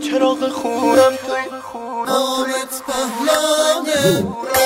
چراغ خونم توی آمت پهلانه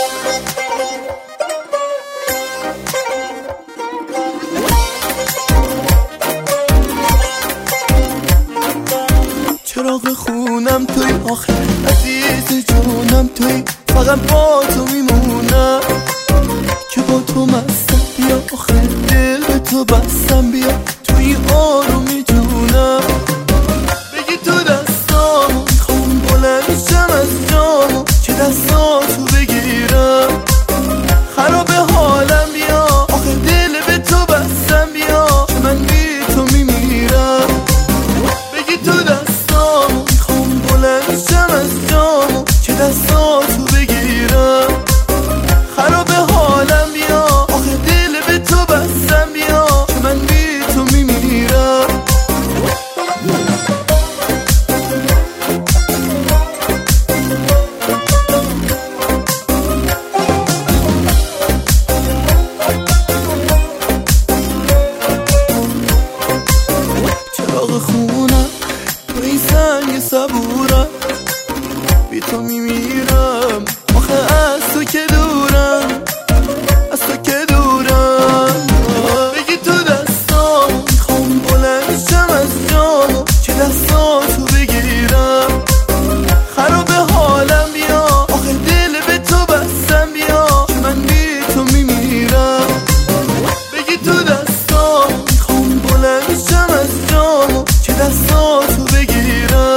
چراغ خونم توی آخه عزیز جونم توی فقط با تو میمونم که با تو مستم بیا آخه دل به تو بستم بیا توی آرومی جونم بگی تو دستامو میخوام بلند شم از جامو که دستاتو بگیرم خراب حالم بیا آخه دل به تو بستم بیا که من بی تو میمیرم بگی تو دستامو میخوام بلند شم از جامو که دستاتو بگیرم خراب حالم بیا آخه دل به تو بستم بیا که من بی تو میمیرم چراغ خونم توی سنگ صبورم بی تو میمیرم آخه از تو که دورم از تو که دورم بگی تو دستامو میخوام بلند شم از جامو که دستاتو بگیرم خراب حالم بیا آخه دل به تو بستم بیا که من بی تو میمیرم بگی تو دستامو میخوام بلند شم از جامو که دستاتو بگیرم